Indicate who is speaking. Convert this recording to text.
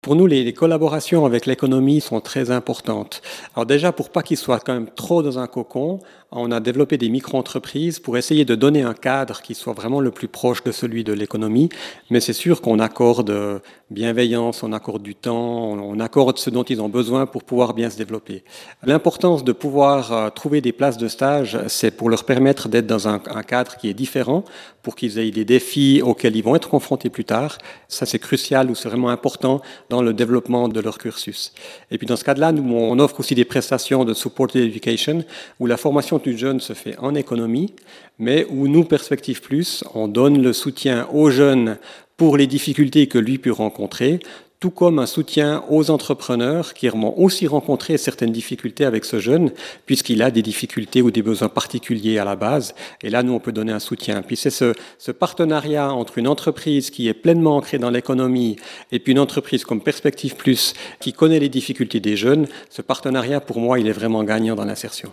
Speaker 1: Pour nous, les collaborations avec l'économie sont très importantes. Alors déjà, pour pas qu'ils soient quand même trop dans un cocon, on a développé des micro-entreprises pour essayer de donner un cadre qui soit vraiment le plus proche de celui de l'économie. Mais c'est sûr qu'on accorde bienveillance, on accorde du temps, on accorde ce dont ils ont besoin pour pouvoir bien se développer. L'importance de pouvoir trouver des places de stage, c'est pour leur permettre d'être dans un cadre qui est différent, pour qu'ils aient des défis auxquels ils vont être confrontés plus tard. Ça, c'est crucial ou c'est vraiment important dans le développement de leur cursus. Et puis dans ce cadre-là, nous, on offre aussi des prestations de supported education où la formation du jeune se fait en économie, mais où nous, Perspective Plus, on donne le soutien aux jeunes pour les difficultés que lui peut rencontrer, tout comme un soutien aux entrepreneurs qui vont aussi rencontrer certaines difficultés avec ce jeune, puisqu'il a des difficultés ou des besoins particuliers à la base. Et là, nous, on peut donner un soutien. Puis c'est ce partenariat entre une entreprise qui est pleinement ancrée dans l'économie et puis une entreprise comme Perspective Plus qui connaît les difficultés des jeunes. Ce partenariat, pour moi, il est vraiment gagnant dans l'insertion.